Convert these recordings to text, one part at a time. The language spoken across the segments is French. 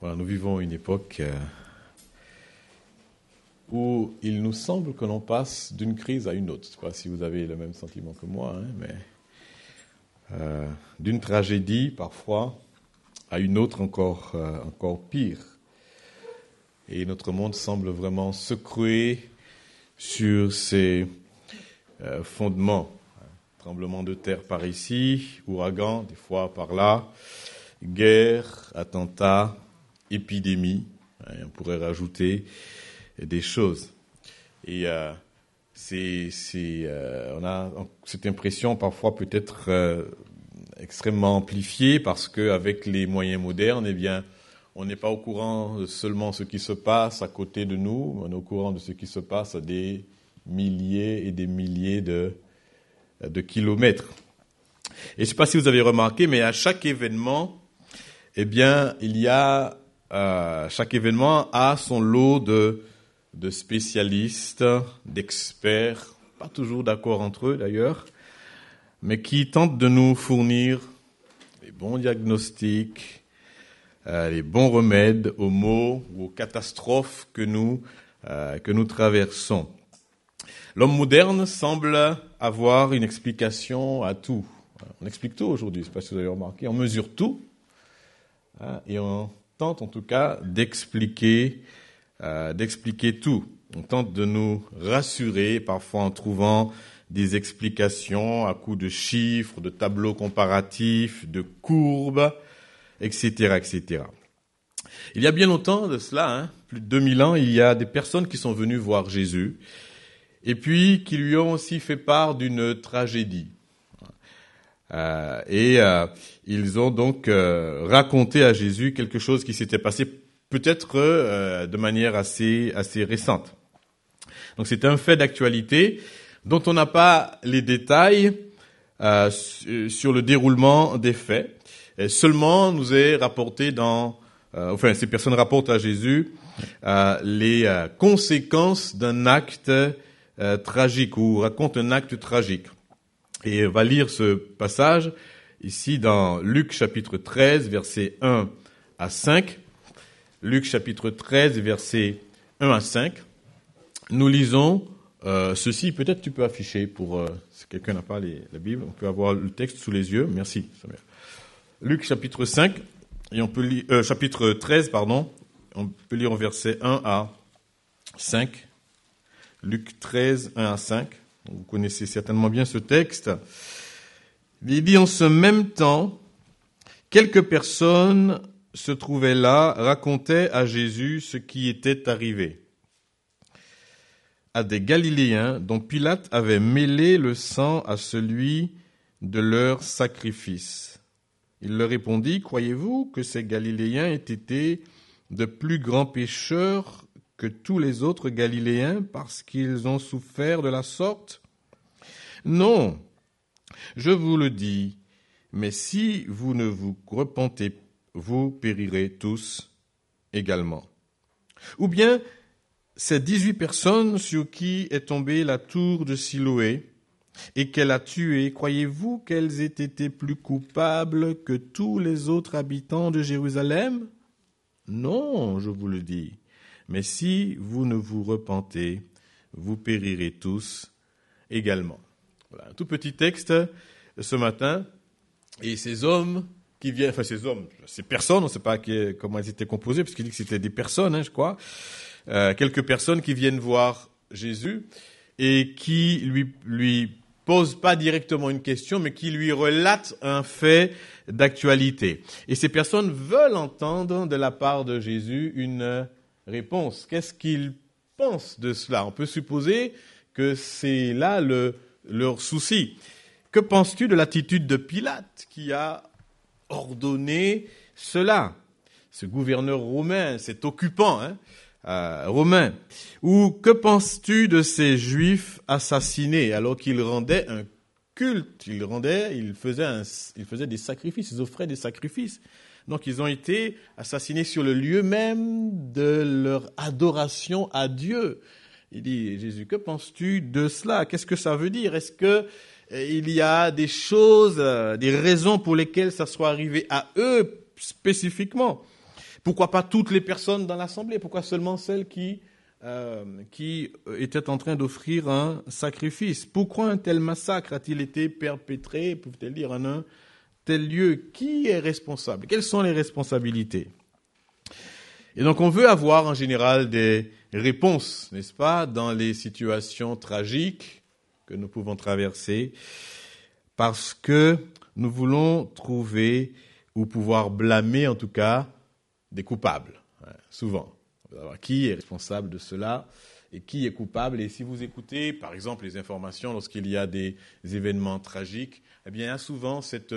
Voilà, nous vivons une époque où il nous semble que l'on passe d'une crise à une autre. Je ne sais pas si vous avez le même sentiment que moi, mais d'une tragédie parfois à une autre encore pire. Et notre monde semble vraiment secoué sur ses fondements. Tremblement de terre par ici, ouragan des fois par là, guerre, attentats, épidémie. On pourrait rajouter des choses. Et on a cette impression parfois peut-être extrêmement amplifiée parce qu'avec les moyens modernes, eh bien, on n'est pas au courant de seulement ce qui se passe à côté de nous, on est au courant de ce qui se passe à des milliers et des milliers de kilomètres. Et je ne sais pas si vous avez remarqué, mais à chaque événement, eh bien, chaque événement a son lot de spécialistes, d'experts, pas toujours d'accord entre eux d'ailleurs, mais qui tentent de nous fournir les bons diagnostics, les bons remèdes aux maux ou aux catastrophes que nous traversons. L'homme moderne semble avoir une explication à tout. On explique tout aujourd'hui, je ne sais pas si vous avez remarqué, on mesure tout, et on tente en tout cas d'expliquer tout. On tente de nous rassurer, parfois en trouvant des explications à coups de chiffres, de tableaux comparatifs, de courbes, etc., etc. Il y a bien longtemps de cela, plus de 2000 ans, il y a des personnes qui sont venues voir Jésus et puis qui lui ont aussi fait part d'une tragédie. Ils ont donc raconté à Jésus quelque chose qui s'était passé peut-être de manière assez récente. Donc c'est un fait d'actualité dont on n'a pas les détails sur le déroulement des faits. Seulement nous est rapporté ces personnes rapportent à Jésus les conséquences d'un acte tragique ou racontent un acte tragique. Et on va lire ce passage ici dans Luc chapitre 13, versets 1 à 5. Luc chapitre 13, versets 1 à 5. Nous lisons ceci. Peut-être tu peux afficher pour si quelqu'un n'a pas la Bible, on peut avoir le texte sous les yeux. Merci. Luc chapitre 5 et on peut lire chapitre 13 pardon. On peut lire en versets 1 à 5. Luc 13, 1 à 5. Vous connaissez certainement bien ce texte. Il dit, en ce même temps, quelques personnes se trouvaient là, racontaient à Jésus ce qui était arrivé à des Galiléens dont Pilate avait mêlé le sang à celui de leur sacrifice. Il leur répondit, croyez-vous que ces Galiléens aient été de plus grands pécheurs que tous les autres Galiléens parce qu'ils ont souffert de la sorte? Non, je vous le dis, mais si vous ne vous repentez, vous périrez tous également. Ou bien, ces 18 personnes sur qui est tombée la tour de Siloé et qu'elle a tuées, croyez-vous qu'elles aient été plus coupables que tous les autres habitants de Jérusalem? Non, je vous le dis. Mais si vous ne vous repentez, vous périrez tous également. Voilà, un tout petit texte ce matin. Et ces hommes qui viennent, ces personnes, on ne sait pas comment elles étaient composées, parce qu'il dit que c'était des personnes, je crois. Quelques personnes qui viennent voir Jésus et qui lui posent pas directement une question, mais qui lui relatent un fait d'actualité. Et ces personnes veulent entendre de la part de Jésus une réponse. Qu'est-ce qu'ils pensent de cela? On peut supposer que c'est là leur souci. Que penses-tu de l'attitude de Pilate qui a ordonné cela? Ce gouverneur romain, cet occupant romain. Ou que penses-tu de ces Juifs assassinés alors qu'ils rendaient un culte? Ils faisaient des sacrifices, ils offraient des sacrifices. Donc ils ont été assassinés sur le lieu même de leur adoration à Dieu. Il dit, Jésus, que penses-tu de cela? Qu'est-ce que ça veut dire? Est-ce que il y a des choses, des raisons pour lesquelles ça soit arrivé à eux spécifiquement? Pourquoi pas toutes les personnes dans l'assemblée? Pourquoi seulement celles qui étaient en train d'offrir un sacrifice? Pourquoi un tel massacre a-t-il été perpétré, peut-elle dire, en un tel lieu? Qui est responsable? Quelles sont les responsabilités? Et donc on veut avoir en général des réponses, n'est-ce pas, dans les situations tragiques que nous pouvons traverser, parce que nous voulons trouver ou pouvoir blâmer en tout cas des coupables, souvent. Qui est responsable de cela et qui est coupable? Et si vous écoutez, par exemple, les informations lorsqu'il y a des événements tragiques, eh bien, il y a souvent cette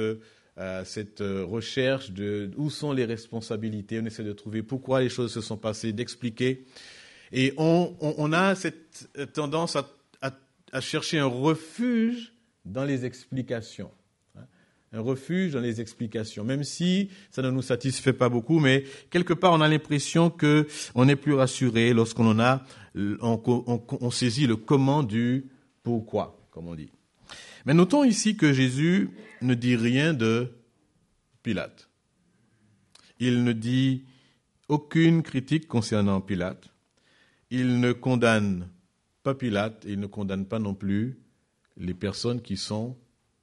recherche de où sont les responsabilités. On essaie de trouver pourquoi les choses se sont passées, d'expliquer. Et on a cette tendance à chercher un refuge dans les explications. Un refuge dans les explications, même si ça ne nous satisfait pas beaucoup, mais quelque part on a l'impression que on est plus rassuré lorsqu'on on saisit le comment du pourquoi, comme on dit. Mais notons ici que Jésus ne dit rien de Pilate. Il ne dit aucune critique concernant Pilate. Il ne condamne pas Pilate et il ne condamne pas non plus les personnes qui sont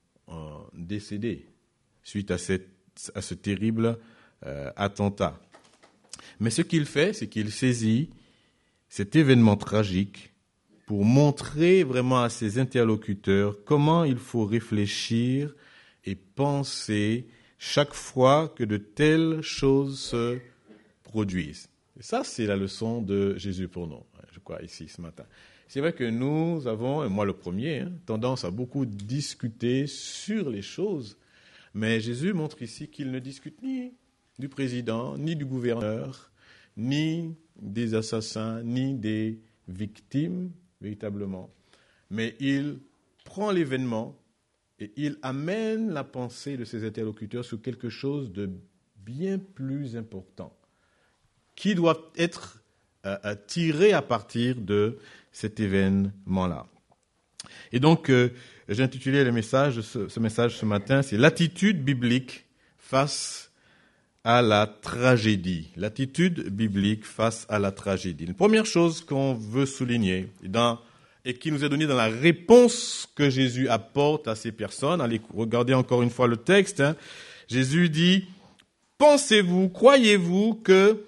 décédés suite à ce terrible attentat. Mais ce qu'il fait, c'est qu'il saisit cet événement tragique pour montrer vraiment à ses interlocuteurs comment il faut réfléchir et penser chaque fois que de telles choses se produisent. Et ça, c'est la leçon de Jésus pour nous, je crois, ici, ce matin. C'est vrai que nous avons, et moi le premier, tendance à beaucoup discuter sur les choses, mais Jésus montre ici qu'il ne discute ni du président, ni du gouverneur, ni des assassins, ni des victimes, véritablement. Mais il prend l'événement et il amène la pensée de ses interlocuteurs sur quelque chose de bien plus important, qui doit être tiré à partir de cet événement-là. Et donc, j'ai intitulé ce message ce matin, c'est l'attitude biblique face à la tragédie. L'attitude biblique face à la tragédie. Une première chose qu'on veut souligner, et qui nous est donnée dans la réponse que Jésus apporte à ces personnes, allez regarder encore une fois le texte, Jésus dit, pensez-vous, croyez-vous que...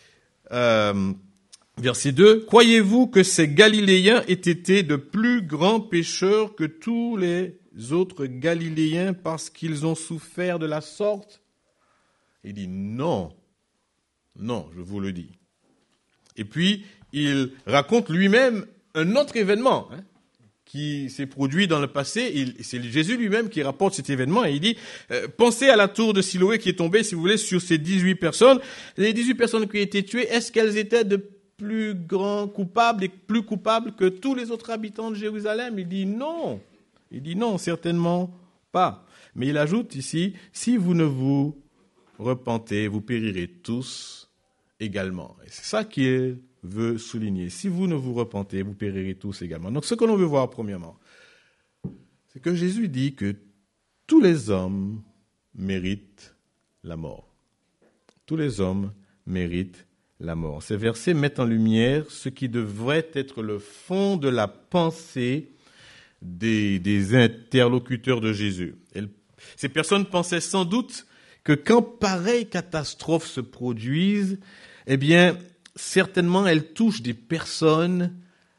Verset 2, « Croyez-vous que ces Galiléens aient été de plus grands pécheurs que tous les autres Galiléens parce qu'ils ont souffert de la sorte ?» Il dit « Non, non, je vous le dis. » Et puis, il raconte lui-même un autre événement qui s'est produit dans le passé. C'est Jésus lui-même qui rapporte cet événement et il dit « Pensez à la tour de Siloé qui est tombée, si vous voulez, sur ces 18 personnes. Les 18 personnes qui ont été tuées, est-ce qu'elles étaient de plus grands coupables et plus coupables que tous les autres habitants de Jérusalem? » Il dit non. Il dit non, certainement pas. Mais il ajoute ici, si vous ne vous repentez, vous périrez tous également. Et c'est ça qu'il veut souligner. Si vous ne vous repentez, vous périrez tous également. Donc ce que l'on veut voir premièrement, c'est que Jésus dit que tous les hommes méritent la mort. Tous les hommes méritent la mort. Ces versets mettent en lumière ce qui devrait être le fond de la pensée des interlocuteurs de Jésus. Ces personnes pensaient sans doute que quand pareille catastrophe se produise, eh bien, certainement elle touche des personnes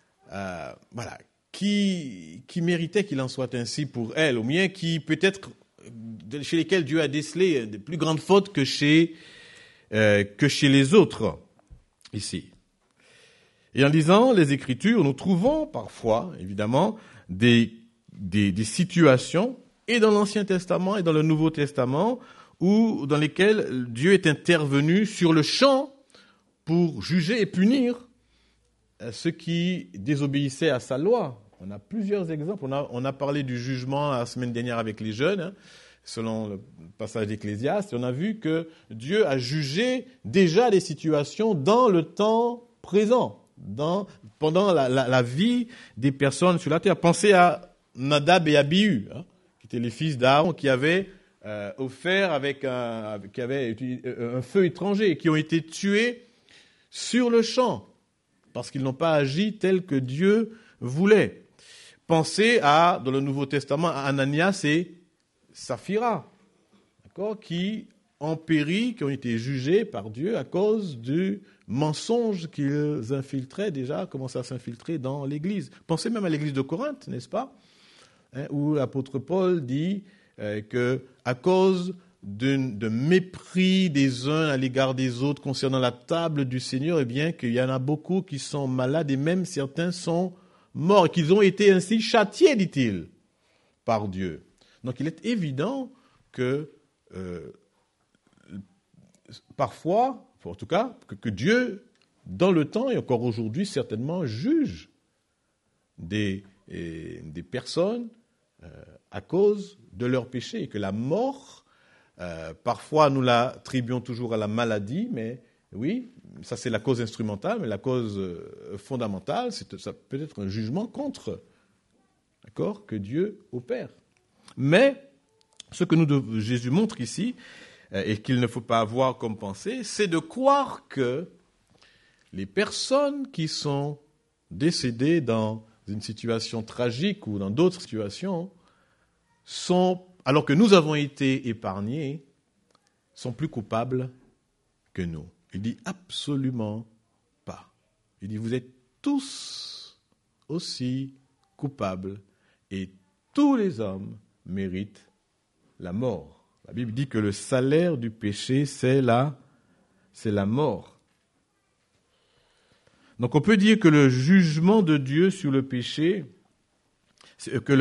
qui méritaient qu'il en soit ainsi pour elles, ou bien qui peut-être chez lesquelles Dieu a décelé de plus grandes fautes que chez les autres. Ici. Et en lisant les Écritures, nous trouvons parfois, évidemment, des situations, et dans l'Ancien Testament et dans le Nouveau Testament, dans lesquelles Dieu est intervenu sur le champ pour juger et punir ceux qui désobéissaient à sa loi. On a plusieurs exemples. On a parlé du jugement la semaine dernière avec les jeunes, selon le passage d'Ecclésiaste, on a vu que Dieu a jugé déjà des situations dans le temps présent, pendant la vie des personnes sur la terre. Pensez à Nadab et Abihu, qui étaient les fils d'Aaron, qui avaient offerts qui avaient un feu étranger, qui ont été tués sur le champ, parce qu'ils n'ont pas agi tel que Dieu voulait. Pensez dans le Nouveau Testament, à Ananias et Saphira, d'accord, qui ont péri, qui ont été jugés par Dieu à cause du mensonge qu'ils infiltraient déjà, commençaient à s'infiltrer dans l'Église. Pensez même à l'Église de Corinthe, n'est-ce pas, où l'apôtre Paul dit que à cause de mépris des uns à l'égard des autres concernant la table du Seigneur, eh bien qu'il y en a beaucoup qui sont malades et même certains sont morts, qu'ils ont été ainsi châtiés, dit-il, par Dieu. Donc il est évident que parfois, en tout cas, que Dieu, dans le temps et encore aujourd'hui, certainement juge des personnes à cause de leurs péchés, et que la mort, parfois nous l'attribuons toujours à la maladie, mais oui, ça c'est la cause instrumentale, mais la cause fondamentale, ça peut être un jugement contre, d'accord, que Dieu opère. Mais ce que Jésus montre ici, et qu'il ne faut pas avoir comme pensée, c'est de croire que les personnes qui sont décédées dans une situation tragique ou dans d'autres situations, alors que nous avons été épargnés, sont plus coupables que nous. Il dit absolument pas. Il dit vous êtes tous aussi coupables et tous les hommes méritent la mort. La Bible dit que le salaire du péché, c'est la mort. Donc on peut dire que le jugement de Dieu sur le péché, que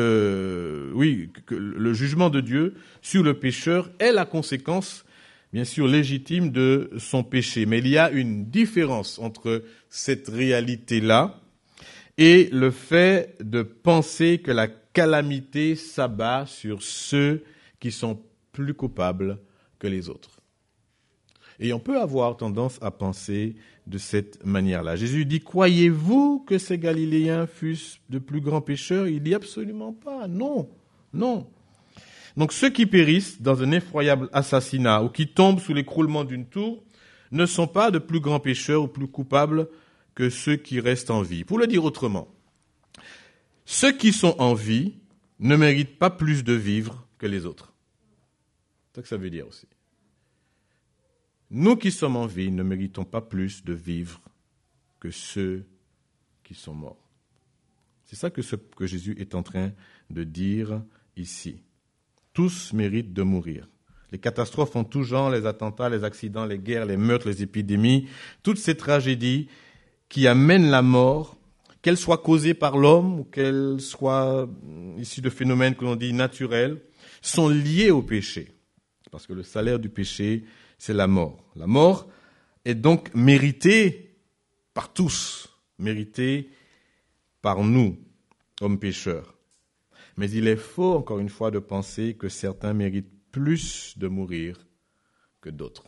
le jugement de Dieu sur le pécheur est la conséquence, bien sûr, légitime de son péché. Mais il y a une différence entre cette réalité-là et le fait de penser que la calamité s'abat sur ceux qui sont plus coupables que les autres. Et on peut avoir tendance à penser de cette manière-là. Jésus dit, croyez-vous que ces Galiléens fussent de plus grands pécheurs? Il dit absolument pas, non. Donc ceux qui périssent dans un effroyable assassinat ou qui tombent sous l'écroulement d'une tour ne sont pas de plus grands pécheurs ou plus coupables que ceux qui restent en vie. Pour le dire autrement, ceux qui sont en vie ne méritent pas plus de vivre que les autres. C'est ça que ça veut dire aussi. Nous qui sommes en vie ne méritons pas plus de vivre que ceux qui sont morts. C'est ça que Jésus est en train de dire ici. Tous méritent de mourir. Les catastrophes en tout genre, les attentats, les accidents, les guerres, les meurtres, les épidémies, toutes ces tragédies qui amènent la mort, qu'elles soient causées par l'homme ou qu'elles soient issues de phénomènes que l'on dit naturels, sont liées au péché. Parce que le salaire du péché, c'est la mort. La mort est donc méritée par tous, méritée par nous, hommes pécheurs. Mais il est faux, encore une fois, de penser que certains méritent plus de mourir que d'autres.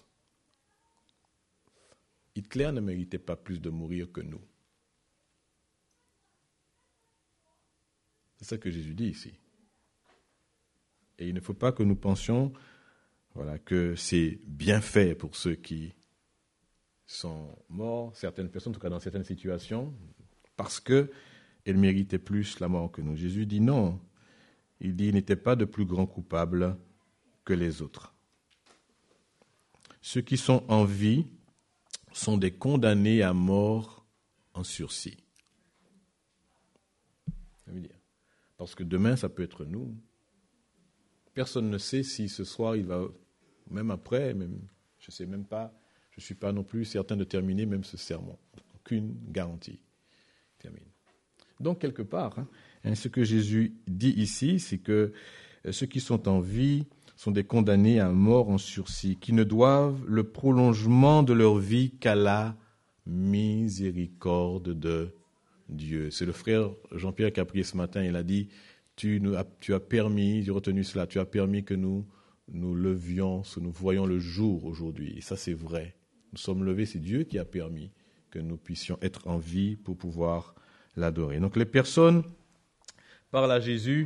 Hitler ne méritait pas plus de mourir que nous. C'est ça que Jésus dit ici. Et il ne faut pas que nous pensions que c'est bien fait pour ceux qui sont morts, certaines personnes, en tout cas dans certaines situations, parce qu'elles méritaient plus la mort que nous. Jésus dit non. Il dit, ils n'étaient pas de plus grands coupables que les autres. Ceux qui sont en vie sont des condamnés à mort en sursis. Ça veut dire, parce que demain, ça peut être nous. Personne ne sait si ce soir, il va, même après, même, je ne sais même pas, je ne suis pas non plus certain de terminer même ce sermon. Aucune garantie. Termine. Donc, quelque part, ce que Jésus dit ici, c'est que ceux qui sont en vie sont des condamnés à mort en sursis, qui ne doivent le prolongement de leur vie qu'à la miséricorde de Dieu. C'est le frère Jean-Pierre qui a prié ce matin, il a dit, tu as permis, j'ai retenu cela, tu as permis que nous levions, que nous voyions le jour aujourd'hui. Et ça, c'est vrai. Nous sommes levés, c'est Dieu qui a permis que nous puissions être en vie pour pouvoir l'adorer. Donc les personnes parlent à Jésus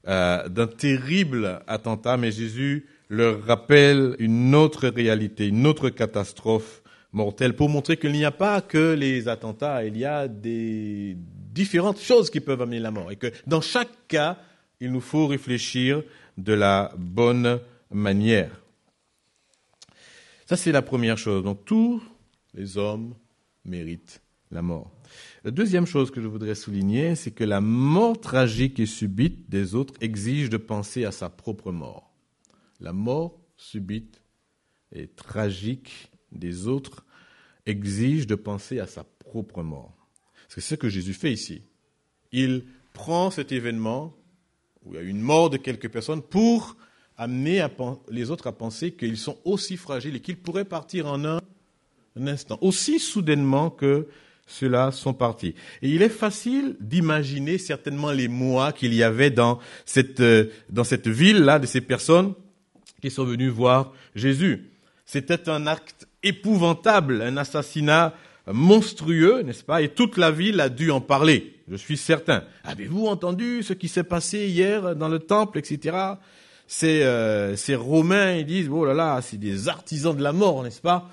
d'un terrible attentat, mais Jésus leur rappelle une autre réalité, une autre catastrophe mortelle, pour montrer qu'il n'y a pas que les attentats, il y a des différentes choses qui peuvent amener la mort, et que dans chaque cas, il nous faut réfléchir de la bonne manière. Ça, c'est la première chose. Donc, tous les hommes méritent la mort. La deuxième chose que je voudrais souligner, c'est que la mort tragique et subite des autres exige de penser à sa propre mort. La mort subite et tragique des autres exige de penser à sa propre mort. C'est ce que Jésus fait ici. Il prend cet événement où il y a une mort de quelques personnes pour amener les autres à penser qu'ils sont aussi fragiles et qu'ils pourraient partir en un instant, aussi soudainement que ceux-là sont partis. Et il est facile d'imaginer certainement les mois qu'il y avait dans cette ville-là de ces personnes qui sont venues voir Jésus. C'était un acte épouvantable, un assassinat monstrueux, n'est-ce pas? Et toute la ville a dû en parler, je suis certain. Avez-vous entendu ce qui s'est passé hier dans le temple, etc.? Ces Romains, ils disent, oh là là, c'est des artisans de la mort, n'est-ce pas?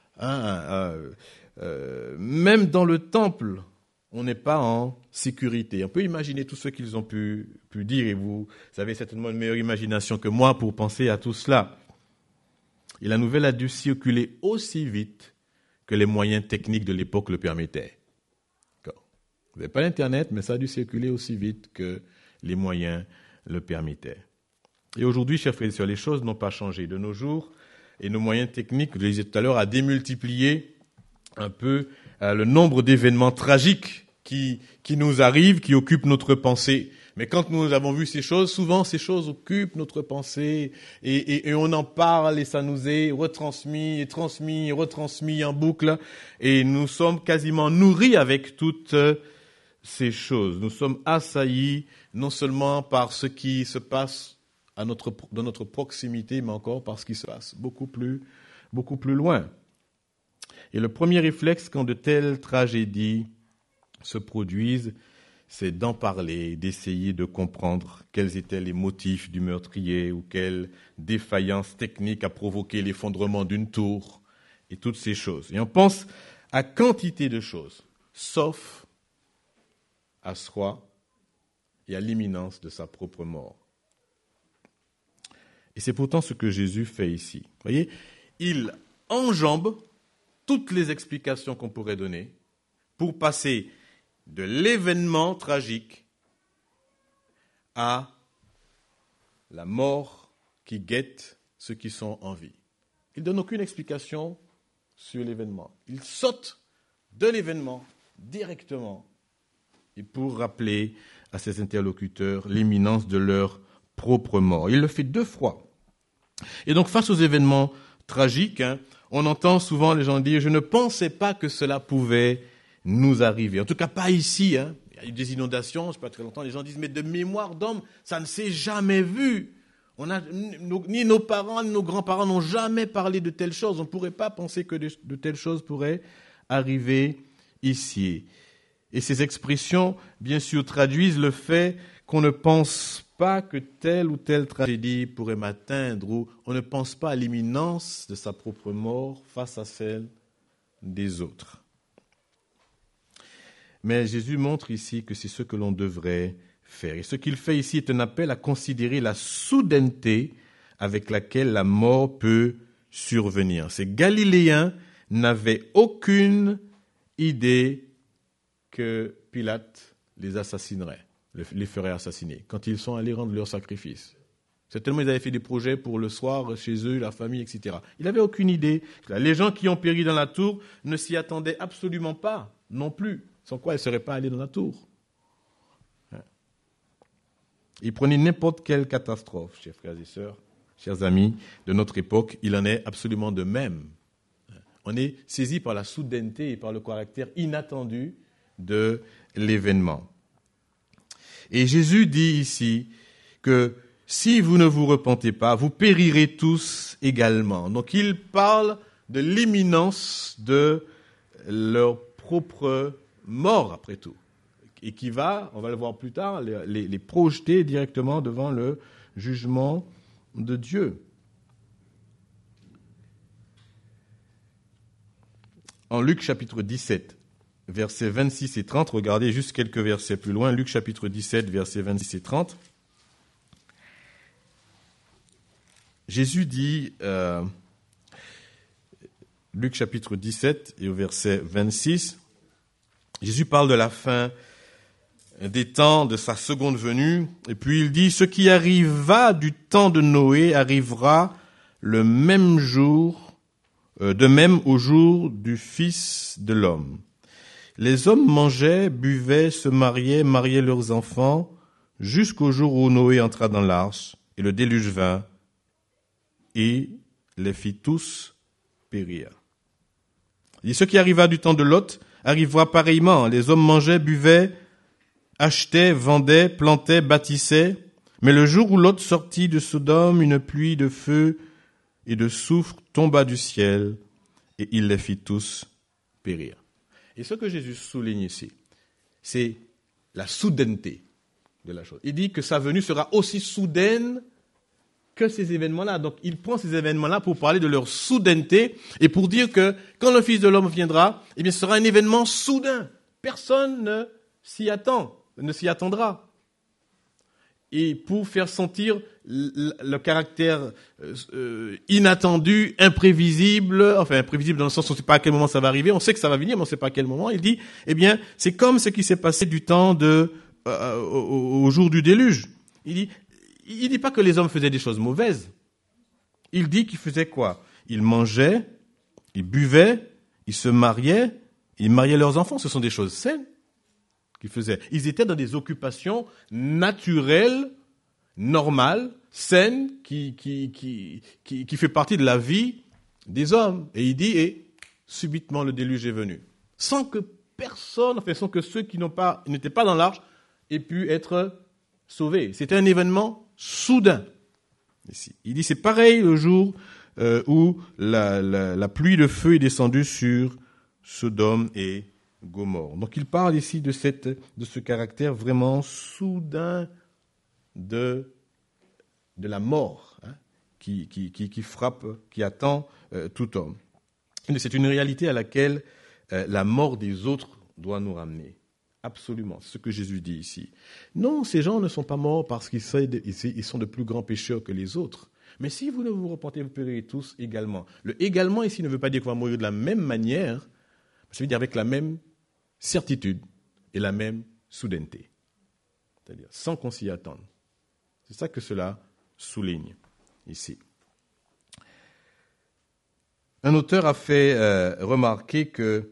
Même dans le temple, on n'est pas en sécurité. On peut imaginer tout ce qu'ils ont pu dire, et vous avez certainement une meilleure imagination que moi pour penser à tout cela. Et la nouvelle a dû circuler aussi vite que les moyens techniques de l'époque le permettaient. Vous n'avez pas l'Internet, mais ça a dû circuler aussi vite que les moyens le permettaient. Et aujourd'hui, chers frères et sœurs, les choses n'ont pas changé. De nos jours, et nos moyens techniques, je le disais tout à l'heure, a démultiplié un peu le nombre d'événements tragiques qui nous arrivent, qui occupent notre pensée. Mais quand nous avons vu ces choses, souvent ces choses occupent notre pensée et on en parle et ça nous est retransmis et transmis et retransmis en boucle et nous sommes quasiment nourris avec toutes ces choses. Nous sommes assaillis non seulement par ce qui se passe dans notre proximité, mais encore par ce qui se passe beaucoup plus loin. Et le premier réflexe quand de telles tragédies se produisent, c'est d'en parler, d'essayer de comprendre quels étaient les motifs du meurtrier ou quelle défaillance technique a provoqué l'effondrement d'une tour et toutes ces choses. Et on pense à quantité de choses, sauf à soi et à l'imminence de sa propre mort. Et c'est pourtant ce que Jésus fait ici. Vous voyez, il enjambe toutes les explications qu'on pourrait donner pour passer de l'événement tragique à la mort qui guette ceux qui sont en vie. Il ne donne aucune explication sur l'événement. Il saute de l'événement directement et pour rappeler à ses interlocuteurs l'imminence de leur propre mort. Il le fait 2 fois. Et donc face aux événements tragiques, on entend souvent les gens dire « je ne pensais pas que cela pouvait nous arriver ». En tout cas, pas ici. Il y a eu des inondations, je ne sais pas très longtemps, les gens disent « mais de mémoire d'homme, ça ne s'est jamais vu ». Ni nos parents, ni nos grands-parents n'ont jamais parlé de telles choses. On ne pourrait pas penser que de telles choses pourraient arriver ici. Et ces expressions, bien sûr, traduisent le fait qu'on ne pense pas que telle ou telle tragédie pourrait m'atteindre, ou on ne pense pas à l'imminence de sa propre mort face à celle des autres. Mais Jésus montre ici que c'est ce que l'on devrait faire. Et ce qu'il fait ici est un appel à considérer la soudaineté avec laquelle la mort peut survenir. Ces Galiléens n'avaient aucune idée que Pilate les assassinerait, les ferait assassiner, quand ils sont allés rendre leur sacrifice. Certainement, ils avaient fait des projets pour le soir, chez eux, la famille, etc. Ils n'avaient aucune idée. Les gens qui ont péri dans la tour ne s'y attendaient absolument pas, non plus. Sans quoi, ils ne seraient pas allés dans la tour. Ils prenaient n'importe quelle catastrophe, chers frères et sœurs, chers amis de notre époque, il en est absolument de même. On est saisi par la soudaineté et par le caractère inattendu de l'événement. Et Jésus dit ici que si vous ne vous repentez pas, vous périrez tous également. Donc il parle de l'imminence de leur propre mort, après tout, et qui va, on va le voir plus tard, les projeter directement devant le jugement de Dieu. En Luc chapitre 17, versets 26 et 30, regardez juste quelques versets plus loin, Luc chapitre 17, versets 26 et 30. Jésus dit, Luc chapitre 17 et au verset 26, Jésus parle de la fin des temps, de sa seconde venue, et puis il dit, ce qui arriva du temps de Noé arrivera le même jour, de même au jour du Fils de l'homme. Les hommes mangeaient, buvaient, se mariaient leurs enfants, jusqu'au jour où Noé entra dans l'arche, et le déluge vint, et les fit tous périr. Et ce qui arriva du temps de Lot arrivera pareillement. Les hommes mangeaient, buvaient, achetaient, vendaient, plantaient, bâtissaient. Mais le jour où Lot sortit de Sodome, une pluie de feu et de soufre tomba du ciel, et il les fit tous périr. Et ce que Jésus souligne ici, c'est la soudaineté de la chose. Il dit que sa venue sera aussi soudaine que ces événements-là. Donc, il prend ces événements-là pour parler de leur soudaineté et pour dire que quand le Fils de l'homme viendra, eh bien, ce sera un événement soudain. Personne ne s'y attendra. Et pour faire sentir le caractère inattendu, imprévisible dans le sens où on ne sait pas à quel moment ça va arriver, on sait que ça va venir, mais on ne sait pas à quel moment, il dit, eh bien, c'est comme ce qui s'est passé du temps au jour du déluge. Il dit pas que les hommes faisaient des choses mauvaises. Il dit qu'ils faisaient quoi? Ils mangeaient, ils buvaient, ils se mariaient, ils mariaient leurs enfants. Ce sont des choses saines qu'ils faisaient. Ils étaient dans des occupations naturelles, normales, saines, qui fait partie de la vie des hommes. Et il dit, et subitement le déluge est venu. Sans que sans que ceux qui n'étaient pas dans l'arche aient pu être sauvés. C'était un événement soudain. Ici. Il dit, c'est pareil le jour où la pluie de feu est descendue sur Sodome et Gomorrhe. Donc il parle ici de ce caractère vraiment soudain de la mort, hein, qui frappe, qui attend tout homme. Et c'est une réalité à laquelle la mort des autres doit nous ramener. Absolument, c'est ce que Jésus dit ici. Non, ces gens ne sont pas morts parce qu'ils sont de plus grands pécheurs que les autres. Mais si vous ne vous repentez, vous périrez tous également. Le également ici ne veut pas dire qu'on va mourir de la même manière, ça veut dire avec la même certitude et la même soudaineté. C'est-à-dire sans qu'on s'y attende. C'est ça que cela souligne ici. Un auteur a fait remarquer que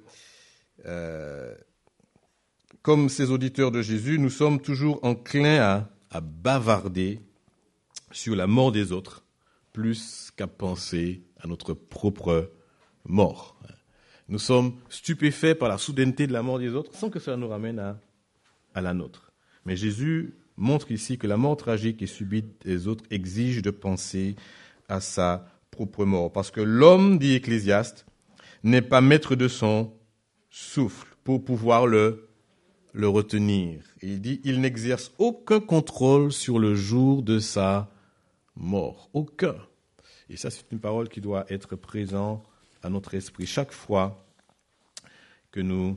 comme ces auditeurs de Jésus, nous sommes toujours enclins à bavarder sur la mort des autres, plus qu'à penser à notre propre mort. Nous sommes stupéfaits par la soudaineté de la mort des autres, sans que cela nous ramène à la nôtre. Mais Jésus montre ici que la mort tragique et subite des autres exige de penser à sa propre mort. Parce que l'homme, dit Ecclésiaste, n'est pas maître de son souffle pour pouvoir le retenir. Et il dit, il n'exerce aucun contrôle sur le jour de sa mort. Aucun. Et ça, c'est une parole qui doit être présente à notre esprit chaque fois que nous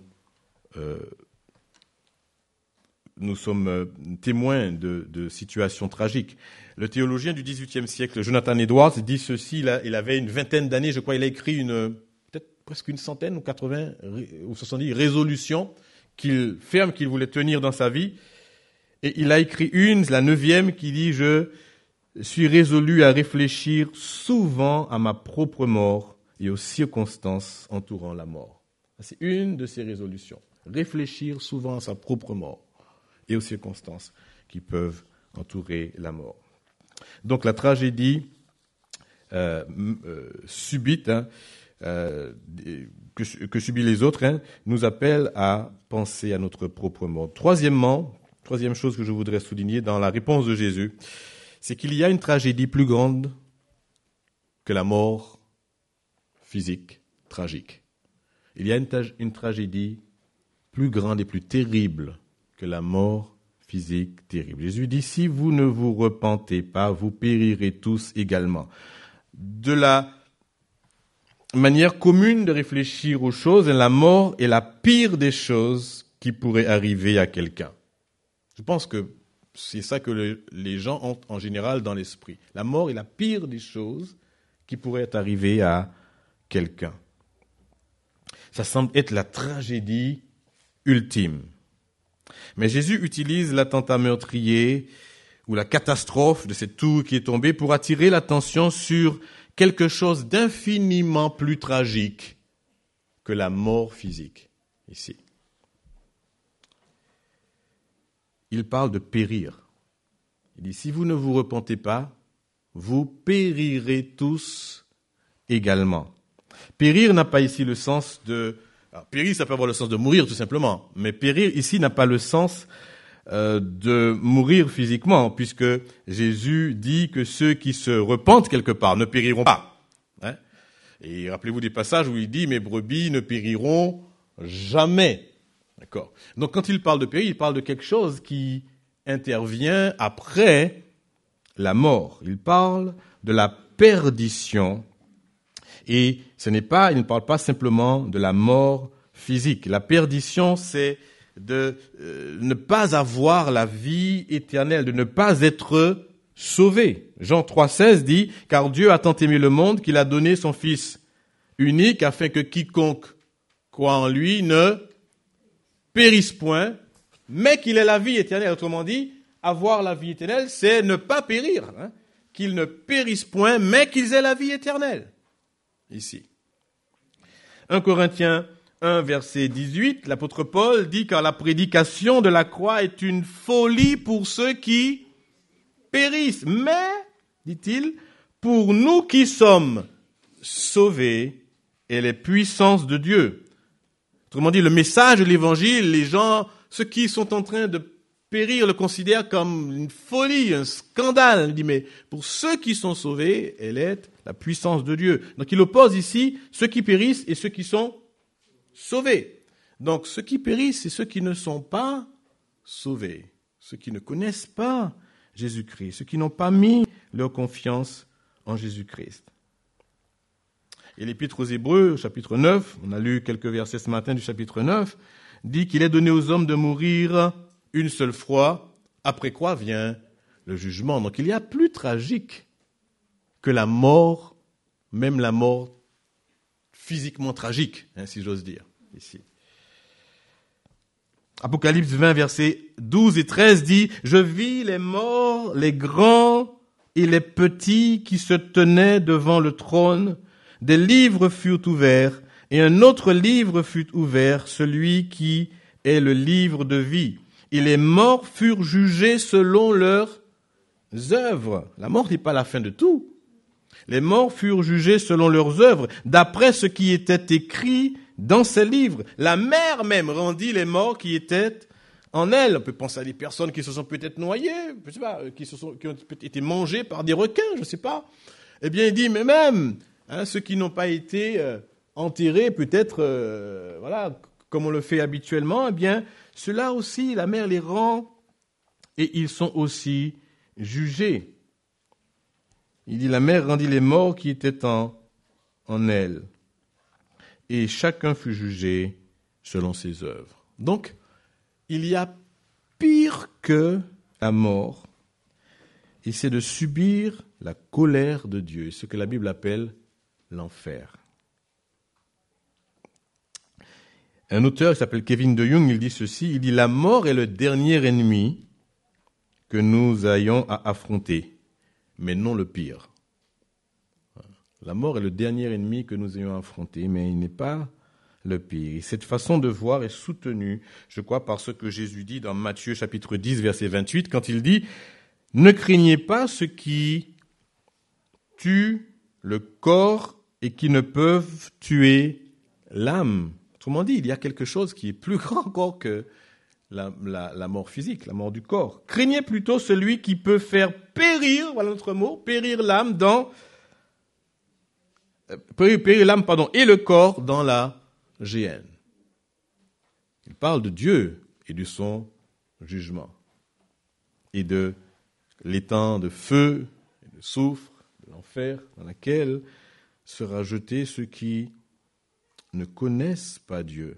sommes témoins de situations tragiques. Le théologien du XVIIIe siècle, Jonathan Edwards, dit ceci, il avait une vingtaine d'années, je crois, il a écrit peut-être presque une centaine ou 80 ou 70 résolutions qu'il voulait tenir dans sa vie. Et il a écrit la 9e, qui dit « Je suis résolu à réfléchir souvent à ma propre mort et aux circonstances entourant la mort. » C'est une de ses résolutions. Réfléchir souvent à sa propre mort et aux circonstances qui peuvent entourer la mort. Donc la tragédie subite que subissent les autres nous appelle à penser à notre propre mort. Troisième chose que je voudrais souligner dans la réponse de Jésus, c'est qu'il y a une tragédie plus grande que la mort physique tragique. Il y a une tragédie plus grande et plus terrible que la mort physique terrible. Jésus dit, si vous ne vous repentez pas, vous périrez tous également. De la manière commune de réfléchir aux choses, la mort est la pire des choses qui pourrait arriver à quelqu'un. Je pense que c'est ça que les gens ont en général dans l'esprit. La mort est la pire des choses qui pourraient arriver à quelqu'un. Ça semble être la tragédie ultime. Mais Jésus utilise l'attentat meurtrier ou la catastrophe de cette tour qui est tombée pour attirer l'attention sur quelque chose d'infiniment plus tragique que la mort physique, ici. Il parle de périr. Il dit, si vous ne vous repentez pas, vous périrez tous également. Périr n'a pas ici le sens de... Alors, périr, ça peut avoir le sens de mourir tout simplement, mais périr ici n'a pas le sens de mourir physiquement, puisque Jésus dit que ceux qui se repentent quelque part ne périront pas. Hein? Et rappelez-vous des passages où il dit « mes brebis ne périront jamais ». D'accord. Donc quand il parle de périr, il parle de quelque chose qui intervient après la mort. Il parle de la perdition. Et il ne parle pas simplement de la mort physique. La perdition, c'est de ne pas avoir la vie éternelle, de ne pas être sauvé. Jean 3,16 dit, « Car Dieu a tant aimé le monde qu'il a donné son Fils unique afin que quiconque croit en lui ne périsse point, mais qu'il ait la vie éternelle. » Autrement dit, avoir la vie éternelle, c'est ne pas périr. Hein? Qu'ils ne périssent point, mais qu'ils aient la vie éternelle. Ici. 1 Corinthiens 1, verset 18, l'apôtre Paul dit « Car la prédication de la croix est une folie pour ceux qui périssent. Mais, dit-il, pour nous qui sommes sauvés, elle est puissance de Dieu. » Autrement dit, le message de l'évangile, les gens, ceux qui sont en train de périr le considèrent comme une folie, un scandale. Il dit, mais pour ceux qui sont sauvés, elle est la puissance de Dieu. Donc il oppose ici ceux qui périssent et ceux qui sont sauvés. Donc ceux qui périssent, c'est ceux qui ne sont pas sauvés, ceux qui ne connaissent pas Jésus-Christ, ceux qui n'ont pas mis leur confiance en Jésus-Christ. Et l'Épître aux Hébreux, chapitre 9, on a lu quelques versets ce matin du chapitre 9, dit qu'il est donné aux hommes de mourir une seule fois, après quoi vient le jugement. Donc il y a plus tragique que la mort, même la mort physiquement tragique, si j'ose dire, ici. Apocalypse 20, versets 12 et 13 dit « Je vis les morts, les grands et les petits qui se tenaient devant le trône. Des livres furent ouverts, et un autre livre fut ouvert, celui qui est le livre de vie. Et les morts furent jugés selon leurs œuvres. » La mort n'est pas la fin de tout. Les morts furent jugés selon leurs œuvres, d'après ce qui était écrit dans ces livres. La mer même rendit les morts qui étaient en elle. On peut penser à des personnes qui se sont peut-être noyées, je sais pas, qui ont peut-être été mangées par des requins, je ne sais pas. Eh bien, il dit, mais même ceux qui n'ont pas été enterrés, peut-être, voilà, comme on le fait habituellement, eh bien, ceux-là aussi, la mer les rend et ils sont aussi jugés. Il dit, la mer rendit les morts qui étaient en elle. Et chacun fut jugé selon ses œuvres. Donc, il y a pire que la mort, et c'est de subir la colère de Dieu, ce que la Bible appelle l'enfer. Un auteur qui s'appelle Kevin DeYoung, il dit ceci, il dit « La mort est le dernier ennemi que nous ayons à affronter, mais non le pire. » La mort est le dernier ennemi que nous ayons à affronter, mais il n'est pas le pire. Et cette façon de voir est soutenue, je crois, par ce que Jésus dit dans Matthieu chapitre 10, verset 28, quand il dit « Ne craignez pas ceux qui tuent le corps et qui ne peuvent tuer l'âme. » Autrement dit, il y a quelque chose qui est plus grand encore que la mort physique, la mort du corps. Craignez plutôt celui qui peut faire périr, voilà notre mot, périr l'âme et le corps dans la géhenne. Il parle de Dieu et de son jugement et de l'étang de feu et de soufre, de l'enfer, dans laquelle sera jeté ceux qui ne connaissent pas Dieu.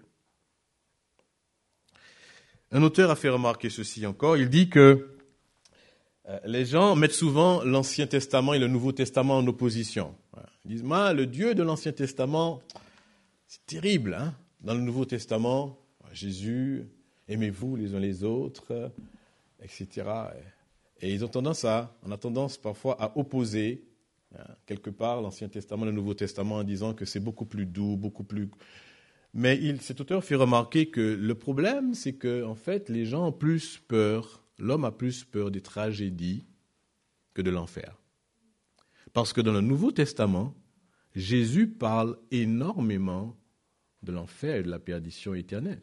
Un auteur a fait remarquer ceci encore. Il dit que les gens mettent souvent l'Ancien Testament et le Nouveau Testament en opposition. Ils disent, le Dieu de l'Ancien Testament, c'est terrible. Hein? Dans le Nouveau Testament, Jésus, aimez-vous les uns les autres, etc. Et ils ont on a tendance parfois à opposer quelque part l'Ancien Testament et le Nouveau Testament en disant que c'est beaucoup plus doux, beaucoup plus... Mais cet auteur fait remarquer que le problème, c'est que en fait, les gens ont plus peur, l'homme a plus peur des tragédies que de l'enfer. Parce que dans le Nouveau Testament, Jésus parle énormément de l'enfer et de la perdition éternelle.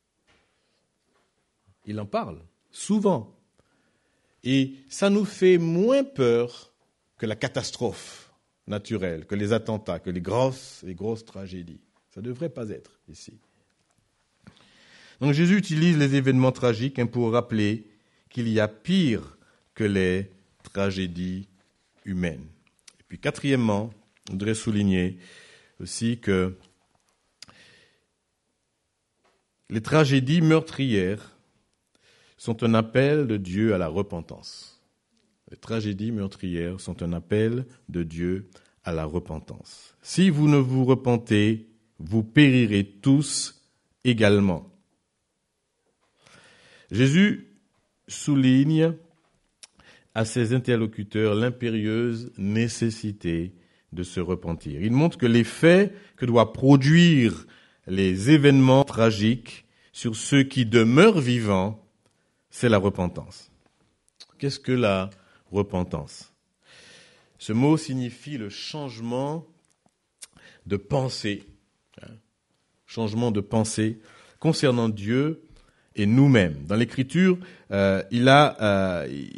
Il en parle souvent. Et ça nous fait moins peur que la catastrophe naturelle, que les attentats, que les grosses tragédies. Ça ne devrait pas être ici. Donc Jésus utilise les événements tragiques pour rappeler qu'il y a pire que les tragédies humaines. Et puis quatrièmement, je voudrais souligner aussi que les tragédies meurtrières sont un appel de Dieu à la repentance. Les tragédies meurtrières sont un appel de Dieu à la repentance. Si vous ne vous repentez, vous périrez tous également. Jésus souligne à ses interlocuteurs l'impérieuse nécessité de se repentir. Il montre que l'effet que doivent produire les événements tragiques sur ceux qui demeurent vivants, c'est la repentance. Qu'est-ce que la repentance? Ce mot signifie le changement de pensée. Changement de pensée concernant Dieu et nous-mêmes. Dans l'Écriture, il y a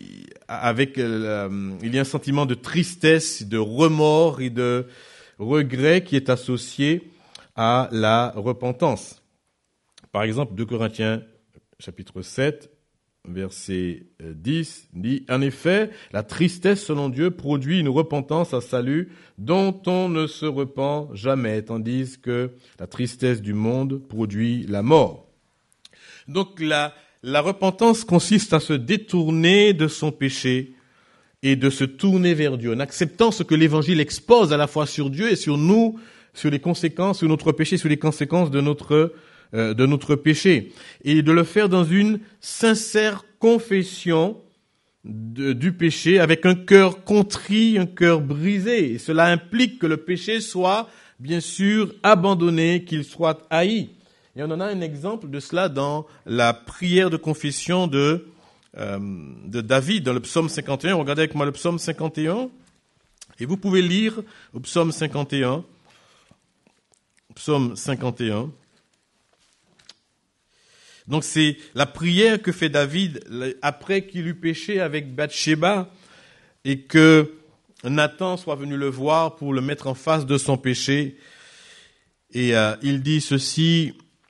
un sentiment de tristesse, de remords et de regret qui est associé à la repentance. Par exemple, 2 Corinthiens chapitre 7, verset 10, dit « En effet, la tristesse selon Dieu produit une repentance à salut dont on ne se repent jamais, tandis que la tristesse du monde produit la mort. » Donc la repentance consiste à se détourner de son péché et de se tourner vers Dieu, en acceptant ce que l'Évangile expose à la fois sur Dieu et sur nous, sur les conséquences, sur notre péché, sur les conséquences de notre péché, et de le faire dans une sincère confession du péché, avec un cœur contrit, un cœur brisé. Et cela implique que le péché soit, bien sûr, abandonné, qu'il soit haï. Et on en a un exemple de cela dans la prière de confession de David, dans le psaume 51. Regardez avec moi le psaume 51, et vous pouvez lire au psaume 51. Psaume 51. Donc c'est la prière que fait David après qu'il eut péché avec Bathsheba et que Nathan soit venu le voir pour le mettre en face de son péché. Et il dit ceci,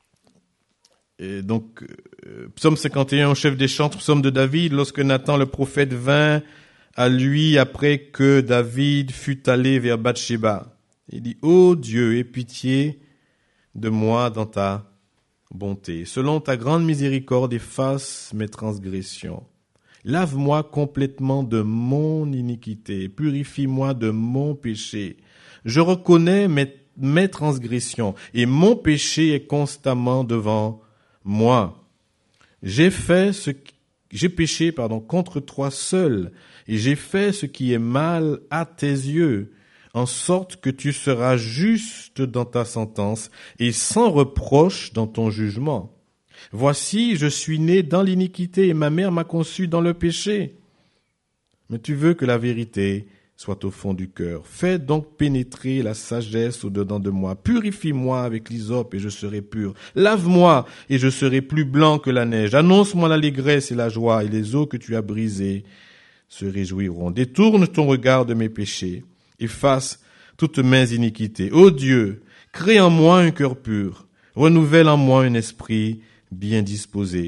psaume 51, chef des chantres, psaume de David, lorsque Nathan le prophète vint à lui après que David fut allé vers Bathsheba. Il dit, « Ô Dieu, aie pitié de moi dans ta bonté. Selon ta grande miséricorde, efface mes transgressions. Lave-moi complètement de mon iniquité. Purifie-moi de mon péché. Je reconnais mes transgressions et mon péché est constamment devant moi. J'ai péché contre toi seul et j'ai fait ce qui est mal à tes yeux, en sorte que tu seras juste dans ta sentence et sans reproche dans ton jugement. Voici, je suis né dans l'iniquité et ma mère m'a conçu dans le péché. Mais tu veux que la vérité soit au fond du cœur. Fais donc pénétrer la sagesse au-dedans de moi. Purifie-moi avec l'hysope et je serai pur. Lave-moi et je serai plus blanc que la neige. Annonce-moi l'allégresse et la joie, et les eaux que tu as brisées se réjouiront. Détourne ton regard de mes péchés. Efface toutes mes iniquités. Ô Dieu, crée en moi un cœur pur. Renouvelle en moi un esprit bien disposé.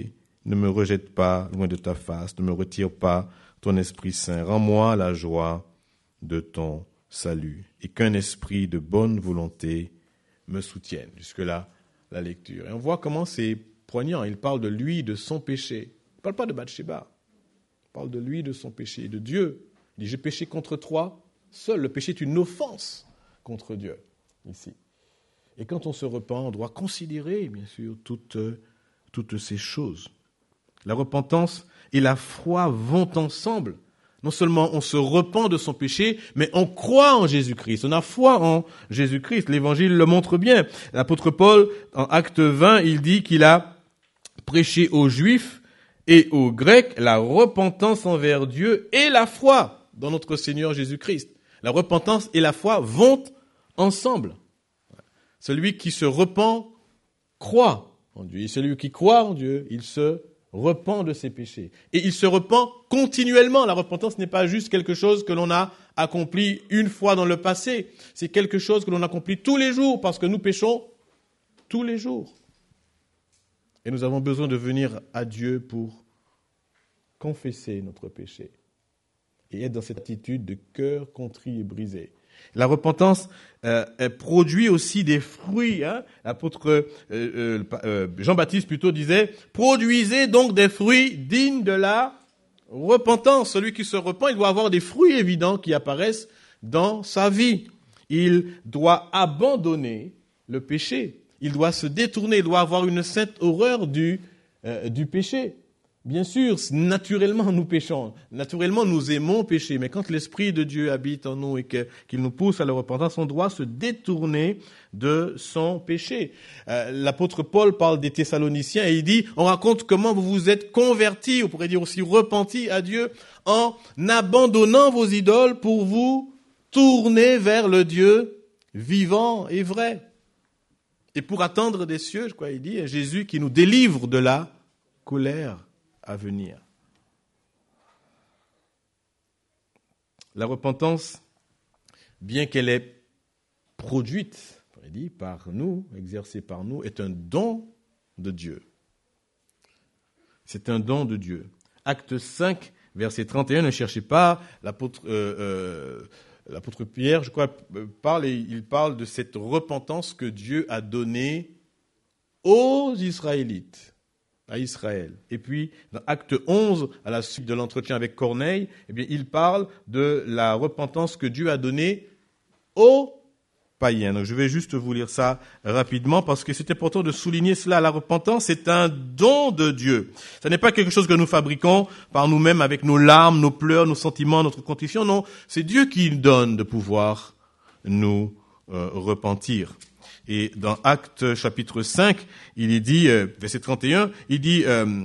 ne me rejette pas loin de ta face, ne me retire pas ton Esprit Saint. Rends-moi la joie de ton salut et qu'un esprit de bonne volonté me soutienne. Jusque-là, la lecture. Et on voit comment c'est poignant. Il parle de lui, de son péché. Il ne parle pas de Bathsheba. Il parle de lui, de son péché, de Dieu. Il dit, j'ai péché contre toi seul. Le péché est une offense contre Dieu, ici. Et quand on se repent, on doit considérer, bien sûr, toutes ces choses. La repentance et la foi vont ensemble. Non seulement on se repent de son péché, mais on croit en Jésus-Christ. On a foi en Jésus-Christ. L'Évangile le montre bien. L'apôtre Paul, en Acte 20, il dit qu'il a prêché aux Juifs et aux Grecs la repentance envers Dieu et la foi dans notre Seigneur Jésus-Christ. La repentance et la foi vont ensemble. Celui qui se repent croit en Dieu. Et celui qui croit en Dieu, il se repent de ses péchés. Et il se repent continuellement. La repentance n'est pas juste quelque chose que l'on a accompli une fois dans le passé. C'est quelque chose que l'on accomplit tous les jours parce que nous péchons tous les jours. Et nous avons besoin de venir à Dieu pour confesser notre péché et être dans cette attitude de cœur contrit et brisé. La repentance produit aussi des fruits. L'apôtre Jean-Baptiste plutôt disait « Produisez donc des fruits dignes de la repentance ». Celui qui se repent, il doit avoir des fruits évidents qui apparaissent dans sa vie. Il doit abandonner le péché. Il doit se détourner. Il doit avoir une sainte horreur du péché. Bien sûr, naturellement, nous péchons. Naturellement, nous aimons pécher. Mais quand l'Esprit de Dieu habite en nous et qu'il nous pousse à la repentance, on doit se détourner de son péché. L'apôtre Paul parle des Thessaloniciens et il dit, on raconte comment vous vous êtes convertis, on pourrait dire aussi repentis à Dieu, en abandonnant vos idoles pour vous tourner vers le Dieu vivant et vrai. Et pour attendre des cieux, je crois, il dit, Jésus qui nous délivre de la colère à venir. La repentance, bien qu'elle est produite, par nous, exercée par nous, est un don de Dieu. C'est un don de Dieu. Acte 5, verset 31, ne cherchez pas, l'apôtre Pierre, je crois, il parle de cette repentance que Dieu a donnée aux Israélites. À Israël. Et puis, dans Acte 11, à la suite de l'entretien avec Corneille, eh bien, il parle de la repentance que Dieu a donnée aux païens. Donc, je vais juste vous lire ça rapidement parce que c'est important de souligner cela. La repentance, c'est un don de Dieu. Ce n'est pas quelque chose que nous fabriquons par nous-mêmes avec nos larmes, nos pleurs, nos sentiments, notre contrition. Non, c'est Dieu qui donne de pouvoir nous repentir. Et dans Actes chapitre 5, il est dit, verset 31, il dit,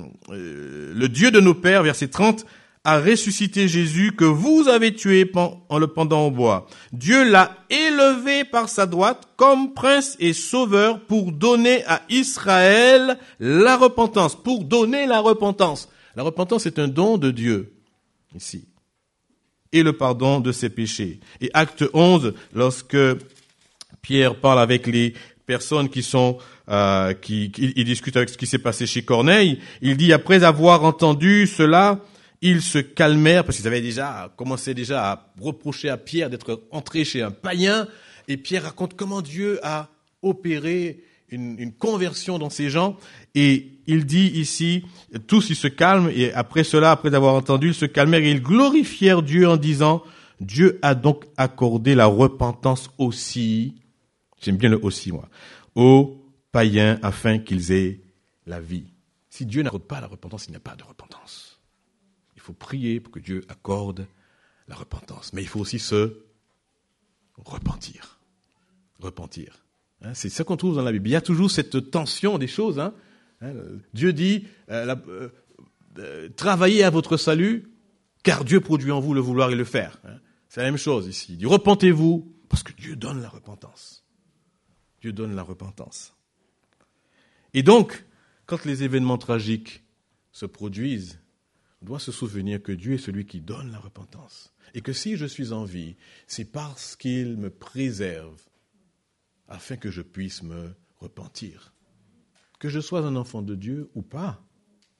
le Dieu de nos pères, verset 30, a ressuscité Jésus que vous avez tué en le pendant au bois. Dieu l'a élevé par sa droite comme prince et sauveur pour donner à Israël la repentance. Pour donner la repentance. La repentance est un don de Dieu, ici. Et le pardon de ses péchés. Et Acte 11, lorsque Pierre parle avec les personnes qui discutent avec ce qui s'est passé chez Corneille. Il dit, après avoir entendu cela, ils se calmèrent, parce qu'ils avaient commencé à reprocher à Pierre d'être entré chez un païen. Et Pierre raconte comment Dieu a opéré une conversion dans ces gens. Et il dit ici, tous ils se calment, et après cela, après avoir entendu, ils se calmèrent et ils glorifièrent Dieu en disant, Dieu a donc accordé la repentance aussi, j'aime bien le aussi, moi, aux païens afin qu'ils aient la vie. Si Dieu n'accorde pas la repentance, il n'y a pas de repentance. Il faut prier pour que Dieu accorde la repentance. Mais il faut aussi se repentir. Repentir. C'est ça qu'on trouve dans la Bible. Il y a toujours cette tension des choses. Dieu dit, travaillez à votre salut, car Dieu produit en vous le vouloir et le faire. C'est la même chose ici. Il dit, repentez-vous, parce que Dieu donne la repentance. Dieu donne la repentance. Et donc, quand les événements tragiques se produisent, on doit se souvenir que Dieu est celui qui donne la repentance. Et que si je suis en vie, c'est parce qu'il me préserve afin que je puisse me repentir. Que je sois un enfant de Dieu ou pas,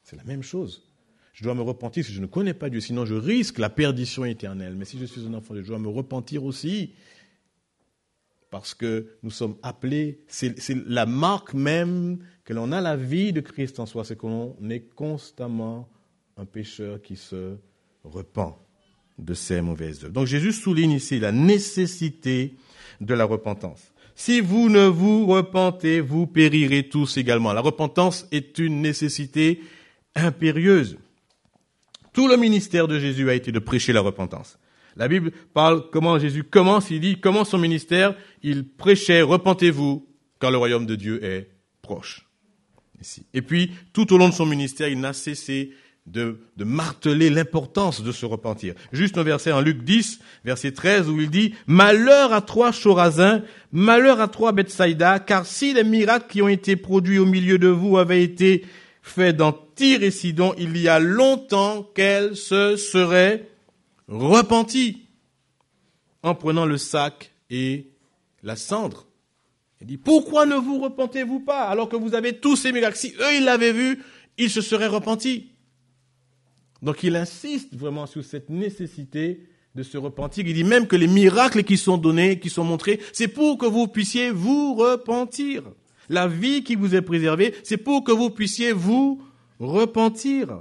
C'est la même chose. Je dois me repentir si je ne connais pas Dieu, sinon je risque la perdition éternelle. Mais si je suis un enfant de Dieu, je dois me repentir aussi. Parce que nous sommes appelés, c'est la marque même que l'on a la vie de Christ en soi, c'est qu'on est constamment un pécheur qui se repent de ses mauvaises œuvres. Donc Jésus souligne ici la nécessité de la repentance. Si vous ne vous repentez, vous périrez tous également. La repentance est une nécessité impérieuse. Tout le ministère de Jésus a été de prêcher la repentance. La Bible parle comment Jésus commence, il dit, comment son ministère, il prêchait, repentez-vous, car le royaume de Dieu est proche. Ici. Et puis, tout au long de son ministère, il n'a cessé de marteler l'importance de se repentir. Juste un verset en Luc 10, verset 13, où il dit, « Malheur à toi, Chorazin, malheur à toi, Bethsaïda, car si les miracles qui ont été produits au milieu de vous avaient été faits dans Tyr et Sidon, il y a longtemps qu'elles se seraient repenties en prenant le sac et la cendre. » Il dit, « Pourquoi ne vous repentez-vous pas alors que vous avez tous ces miracles? Si eux, ils l'avaient vu, ils se seraient repentis. » Donc il insiste vraiment sur cette nécessité de se repentir. Il dit même que les miracles qui sont donnés, qui sont montrés, c'est pour que vous puissiez vous repentir. La vie qui vous est préservée, c'est pour que vous puissiez vous repentir.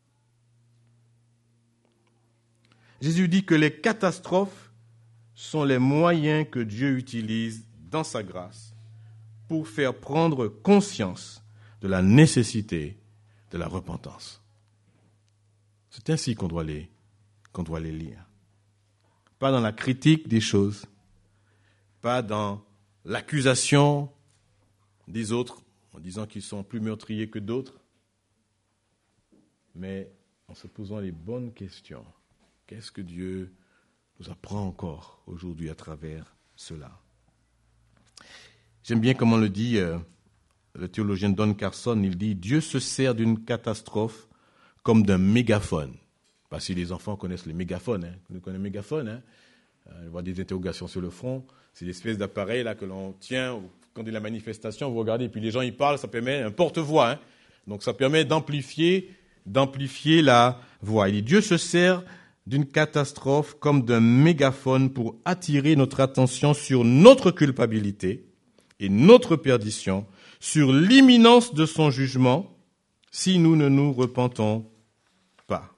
Jésus dit que les catastrophes sont les moyens que Dieu utilise dans sa grâce pour faire prendre conscience de la nécessité de la repentance. C'est ainsi qu'on doit les lire. Pas dans la critique des choses, pas dans l'accusation des autres, en disant qu'ils sont plus meurtriers que d'autres, mais en se posant les bonnes questions. Qu'est-ce que Dieu nous apprend encore aujourd'hui à travers cela? J'aime bien comment le dit le théologien Don Carson. Il dit « Dieu se sert d'une catastrophe comme d'un mégaphone. » Parce que les enfants connaissent le mégaphone. Vous connaissez le mégaphone, on voit des interrogations sur le front. C'est l'espèce d'appareil là que l'on tient quand il y a la manifestation. Vous regardez, et puis les gens ils parlent, ça permet un porte-voix. Donc ça permet d'amplifier la voix. Il dit, Dieu se sert d'une catastrophe comme d'un mégaphone pour attirer notre attention sur notre culpabilité et notre perdition, sur l'imminence de son jugement, si nous ne nous repentons pas.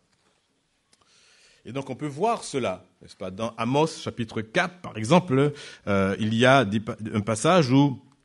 Et donc on peut voir cela, n'est-ce pas? Dans Amos chapitre 4, par exemple, il y a un passage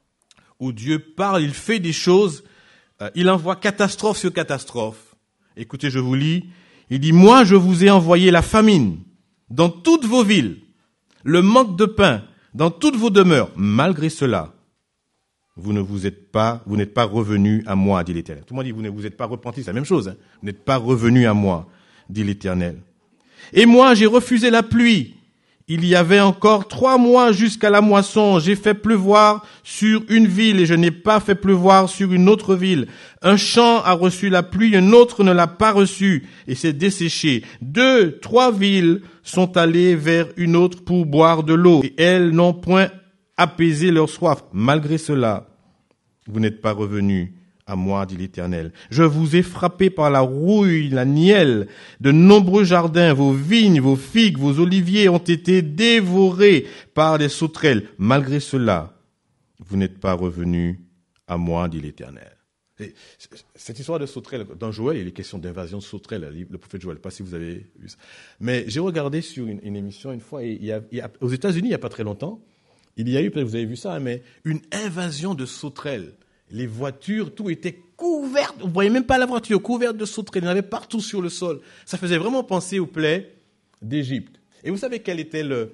où Dieu parle, il fait des choses, il envoie catastrophe sur catastrophe. Écoutez, je vous lis, il dit « Moi, je vous ai envoyé la famine dans toutes vos villes, le manque de pain dans toutes vos demeures. Malgré cela, vous n'êtes pas revenus à moi, dit l'Éternel. » Tout le monde dit, vous ne vous êtes pas repentis, c'est la même chose. Vous n'êtes pas revenus à moi, dit l'Éternel. Et moi, j'ai refusé la pluie. Il y avait encore 3 mois jusqu'à la moisson. J'ai fait pleuvoir sur une ville et je n'ai pas fait pleuvoir sur une autre ville. Un champ a reçu la pluie, un autre ne l'a pas reçue et s'est desséché. 2, 3 villes sont allées vers une autre pour boire de l'eau et elles n'ont point apaisé leur soif. Malgré cela, vous n'êtes pas revenus à moi, dit l'Éternel. Je vous ai frappé par la rouille, la nielle, de nombreux jardins, vos vignes, vos figues, vos oliviers ont été dévorés par des sauterelles. Malgré cela, vous n'êtes pas revenus à moi, dit l'Éternel. Et cette histoire de sauterelles, dans Joël, il est question d'invasion de sauterelles, le prophète Joël, je ne sais pas si vous avez vu ça. Mais j'ai regardé sur une émission une fois, et aux États-Unis, il n'y a pas très longtemps, il y a eu, peut-être vous avez vu ça, mais une invasion de sauterelles. Les voitures, tout était couvert. Vous ne voyez même pas la voiture couverte de sauterelles. Il y en avait partout sur le sol. Ça faisait vraiment penser aux plaies d'Égypte. Et vous savez quel était le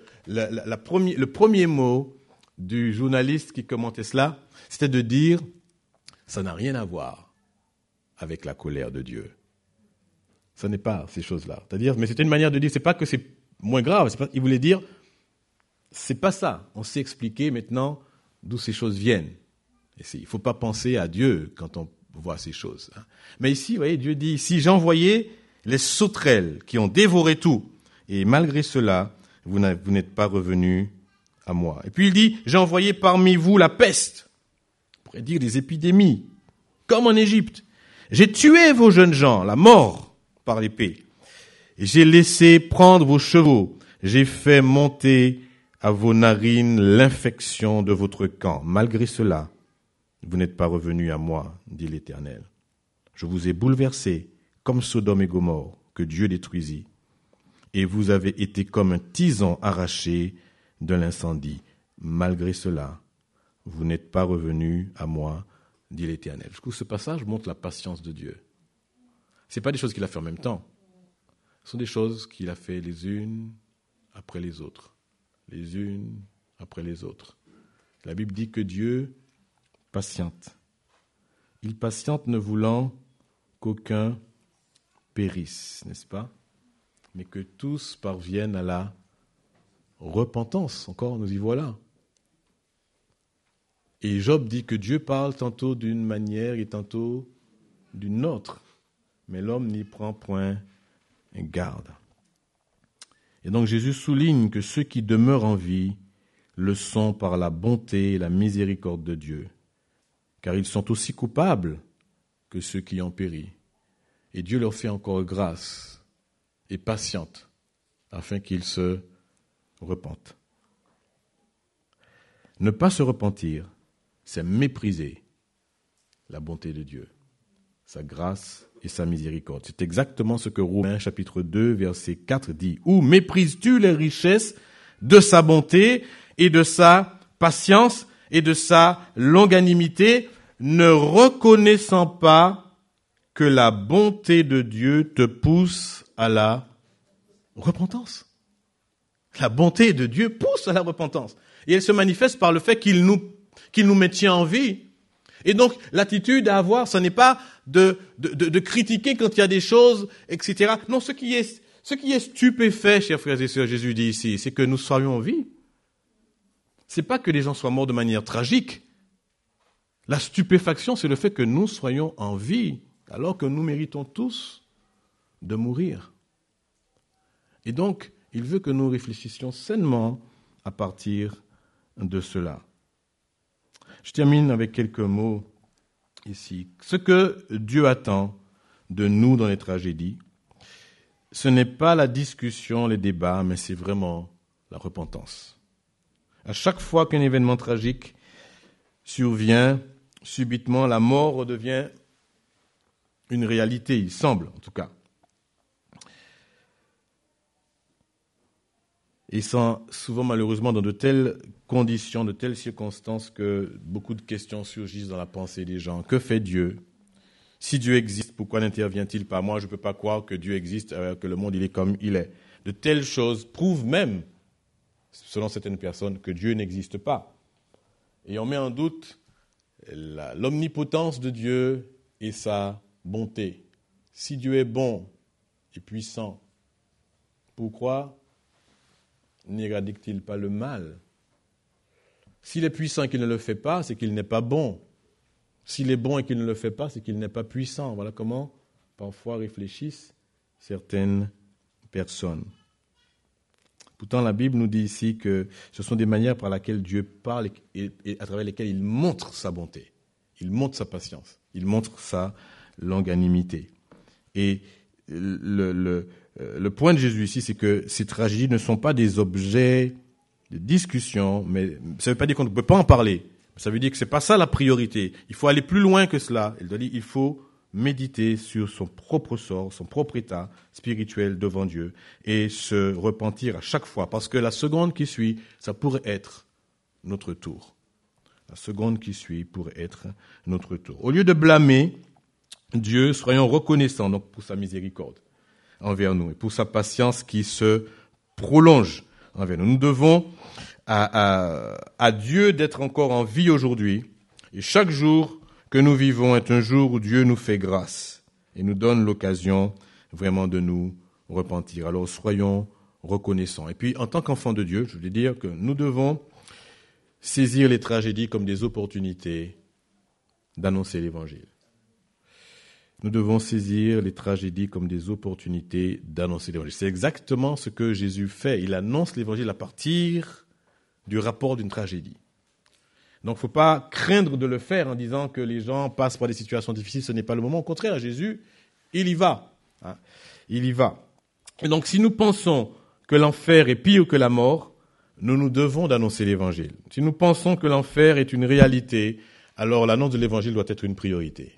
premier mot du journaliste qui commentait cela? C'était de dire, ça n'a rien à voir avec la colère de Dieu. Ça n'est pas ces choses-là. C'est-à-dire, mais c'était une manière de dire, c'est pas que c'est moins grave. Il voulait dire, c'est pas ça. On sait expliquer maintenant d'où ces choses viennent. Il ne faut pas penser à Dieu quand on voit ces choses. Mais ici, vous voyez, Dieu dit, si j'envoyais les sauterelles qui ont dévoré tout, et malgré cela, vous n'êtes pas revenus à moi. Et puis il dit, j'ai envoyé parmi vous la peste, on pourrait dire des épidémies, comme en Égypte. J'ai tué vos jeunes gens, la mort par l'épée. Et j'ai laissé prendre vos chevaux. J'ai fait monter à vos narines l'infection de votre camp. Malgré cela, vous n'êtes pas revenus à moi, dit l'Éternel. Je vous ai bouleversés comme Sodome et Gomorrhe, que Dieu détruisit. Et vous avez été comme un tison arraché de l'incendie. Malgré cela, vous n'êtes pas revenus à moi, dit l'Éternel. Je trouve que ce passage montre la patience de Dieu. Ce n'est pas des choses qu'il a fait en même temps. Ce sont des choses qu'il a fait les unes après les autres. Les unes après les autres. La Bible dit que Dieu patiente. Il patiente ne voulant qu'aucun périsse, n'est-ce pas? Mais que tous parviennent à la repentance. Encore, nous y voilà. Et Job dit que Dieu parle tantôt d'une manière et tantôt d'une autre. Mais l'homme n'y prend point garde. Et donc Jésus souligne que ceux qui demeurent en vie le sont par la bonté et la miséricorde de Dieu, car ils sont aussi coupables que ceux qui ont péri. Et Dieu leur fait encore grâce et patiente afin qu'ils se repentent. Ne pas se repentir, c'est mépriser la bonté de Dieu, sa grâce et sa miséricorde. C'est exactement ce que Romains chapitre 2, verset 4 dit. Où méprises-tu les richesses de sa bonté et de sa patience et de sa longanimité, ne reconnaissant pas que la bonté de Dieu te pousse à la repentance. La bonté de Dieu pousse à la repentance. Et elle se manifeste par le fait qu'il nous maintient en vie. Et donc, l'attitude à avoir, ce n'est pas de critiquer quand il y a des choses, etc. Non, ce qui est stupéfait, chers frères et sœurs, Jésus dit ici, c'est que nous soyons en vie. C'est pas que les gens soient morts de manière tragique. La stupéfaction, c'est le fait que nous soyons en vie, alors que nous méritons tous de mourir. Et donc, il veut que nous réfléchissions sainement à partir de cela. Je termine avec quelques mots ici. Ce que Dieu attend de nous dans les tragédies, ce n'est pas la discussion, les débats, mais c'est vraiment la repentance. À chaque fois qu'un événement tragique survient, subitement, la mort redevient une réalité, il semble en tout cas. Et sont souvent malheureusement dans de telles conditions, de telles circonstances que beaucoup de questions surgissent dans la pensée des gens. Que fait Dieu? Si Dieu existe, pourquoi n'intervient-il pas? Moi, je ne peux pas croire que Dieu existe, que le monde il est comme il est. De telles choses prouvent même, selon certaines personnes, que Dieu n'existe pas. Et on met en doute l'omnipotence de Dieu et sa bonté. Si Dieu est bon et puissant, pourquoi n'éradique-t-il pas le mal? S'il est puissant et qu'il ne le fait pas, c'est qu'il n'est pas bon. S'il est bon et qu'il ne le fait pas, c'est qu'il n'est pas puissant. Voilà comment parfois réfléchissent certaines personnes. Pourtant, la Bible nous dit ici que ce sont des manières par lesquelles Dieu parle et à travers lesquelles il montre sa bonté. Il montre sa patience. Il montre sa longanimité. Et le point de Jésus ici, c'est que ces tragédies ne sont pas des objets de discussion, mais ça ne veut pas dire qu'on ne peut pas en parler. Ça veut dire que ce n'est pas ça la priorité. Il faut aller plus loin que cela. Il faut méditer sur son propre sort, son propre état spirituel devant Dieu et se repentir à chaque fois. Parce que la seconde qui suit, ça pourrait être notre tour. La seconde qui suit pourrait être notre tour. Au lieu de blâmer Dieu, soyons reconnaissants donc, pour sa miséricorde envers nous et pour sa patience qui se prolonge envers nous. Nous devons à Dieu d'être encore en vie aujourd'hui et chaque jour que nous vivons est un jour où Dieu nous fait grâce et nous donne l'occasion vraiment de nous repentir. Alors soyons reconnaissants. Et puis en tant qu'enfants de Dieu, je voulais dire que nous devons saisir les tragédies comme des opportunités d'annoncer l'Évangile. Nous devons saisir les tragédies comme des opportunités d'annoncer l'Évangile. C'est exactement ce que Jésus fait. Il annonce l'Évangile à partir du rapport d'une tragédie. Donc, il ne faut pas craindre de le faire en disant que les gens passent par des situations difficiles. Ce n'est pas le moment. Au contraire, Jésus, il y va. Hein. Il y va. Et donc, si nous pensons que l'enfer est pire que la mort, nous devons d'annoncer l'évangile. Si nous pensons que l'enfer est une réalité, alors l'annonce de l'évangile doit être une priorité.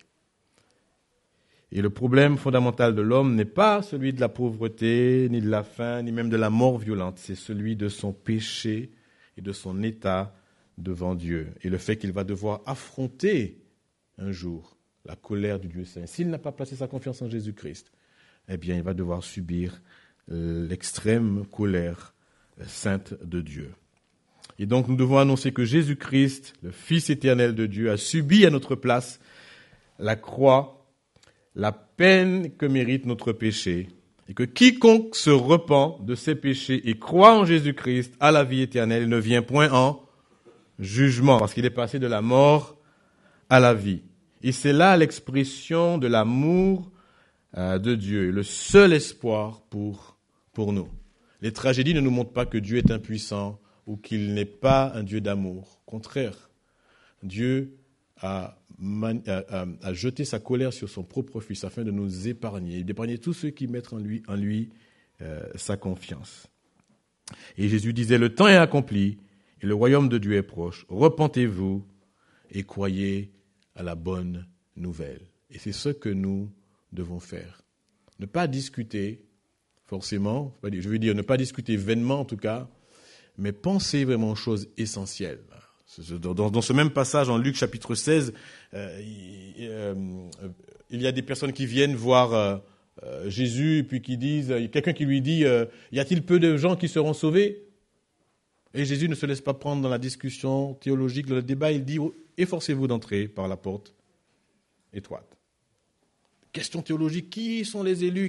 Et le problème fondamental de l'homme n'est pas celui de la pauvreté, ni de la faim, ni même de la mort violente. C'est celui de son péché et de son état devant Dieu. Et le fait qu'il va devoir affronter un jour la colère du Dieu saint. S'il n'a pas placé sa confiance en Jésus-Christ, eh bien, il va devoir subir l'extrême colère sainte de Dieu. Et donc, nous devons annoncer que Jésus-Christ, le Fils éternel de Dieu, a subi à notre place la croix, la peine que mérite notre péché, et que quiconque se repent de ses péchés et croit en Jésus-Christ à la vie éternelle ne vient point en jugement, parce qu'il est passé de la mort à la vie. Et c'est là l'expression de l'amour de Dieu, le seul espoir pour nous. Les tragédies ne nous montrent pas que Dieu est impuissant ou qu'il n'est pas un Dieu d'amour. Au contraire, Dieu a jeté sa colère sur son propre Fils afin de nous épargner, d'épargner tous ceux qui mettent en lui sa confiance. Et Jésus disait, le temps est accompli et le royaume de Dieu est proche. Repentez-vous et croyez à la bonne nouvelle. Et c'est ce que nous devons faire. Ne pas discuter, forcément, je veux dire ne pas discuter vainement en tout cas, mais penser vraiment aux choses essentielles. Dans ce même passage, en Luc chapitre 16, il y a des personnes qui viennent voir Jésus et puis qui disent, il y a quelqu'un qui lui dit, y a-t-il peu de gens qui seront sauvés? Et Jésus ne se laisse pas prendre dans la discussion théologique, dans le débat, il dit, efforcez-vous d'entrer par la porte étroite. Question théologique, qui sont les élus?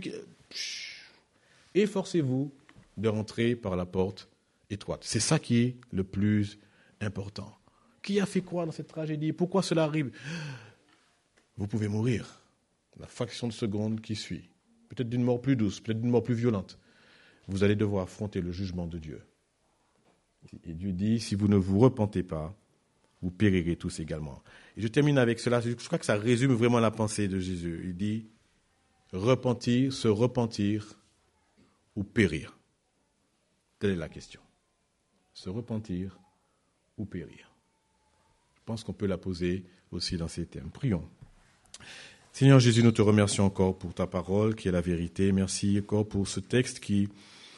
Efforcez-vous de rentrer par la porte étroite. C'est ça qui est le plus important. Qui a fait quoi dans cette tragédie? Pourquoi cela arrive? Vous pouvez mourir la fraction de seconde qui suit. Peut-être d'une mort plus douce, peut-être d'une mort plus violente. Vous allez devoir affronter le jugement de Dieu. Et Dieu dit, si vous ne vous repentez pas, vous périrez tous également. Et je termine avec cela. Je crois que ça résume vraiment la pensée de Jésus. Il dit, repentir, se repentir ou périr. Telle est la question. Se repentir ou périr. Je pense qu'on peut la poser aussi dans ces termes. Prions. Seigneur Jésus, nous te remercions encore pour ta parole qui est la vérité. Merci encore pour ce texte qui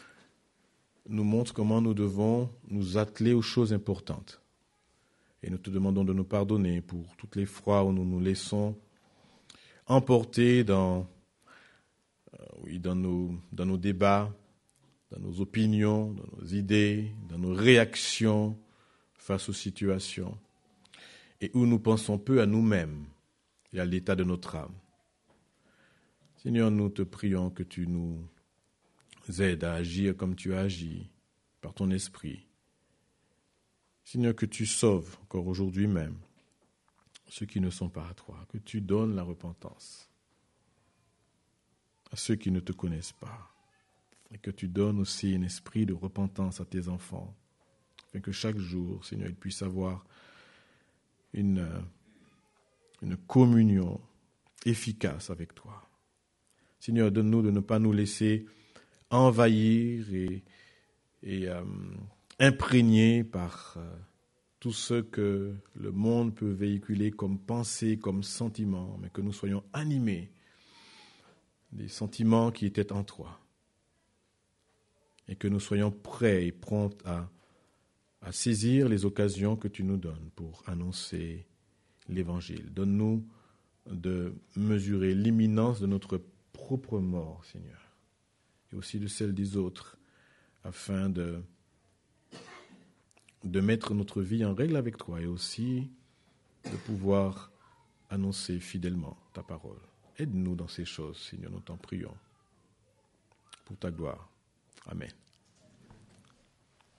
nous montre comment nous devons nous atteler aux choses importantes. Et nous te demandons de nous pardonner pour toutes les fois où nous nous laissons emporter dans nos débats, dans nos opinions, dans nos idées, dans nos réactions face aux situations, et où nous pensons peu à nous-mêmes et à l'état de notre âme. Seigneur, nous te prions que tu nous aides à agir comme tu as agi, par ton esprit. Seigneur, que tu sauves encore aujourd'hui même ceux qui ne sont pas à toi, que tu donnes la repentance à ceux qui ne te connaissent pas, et que tu donnes aussi un esprit de repentance à tes enfants, afin que chaque jour, Seigneur, ils puissent avoir une communion efficace avec toi. Seigneur, donne-nous de ne pas nous laisser envahir et imprégner par tout ce que le monde peut véhiculer comme pensée, comme sentiment, mais que nous soyons animés des sentiments qui étaient en toi, et que nous soyons prêts et prompts à saisir les occasions que tu nous donnes pour annoncer l'Évangile. Donne-nous de mesurer l'imminence de notre propre mort, Seigneur, et aussi de celle des autres, afin de mettre notre vie en règle avec toi et aussi de pouvoir annoncer fidèlement ta parole. Aide-nous dans ces choses, Seigneur, nous t'en prions. Pour ta gloire. Amen.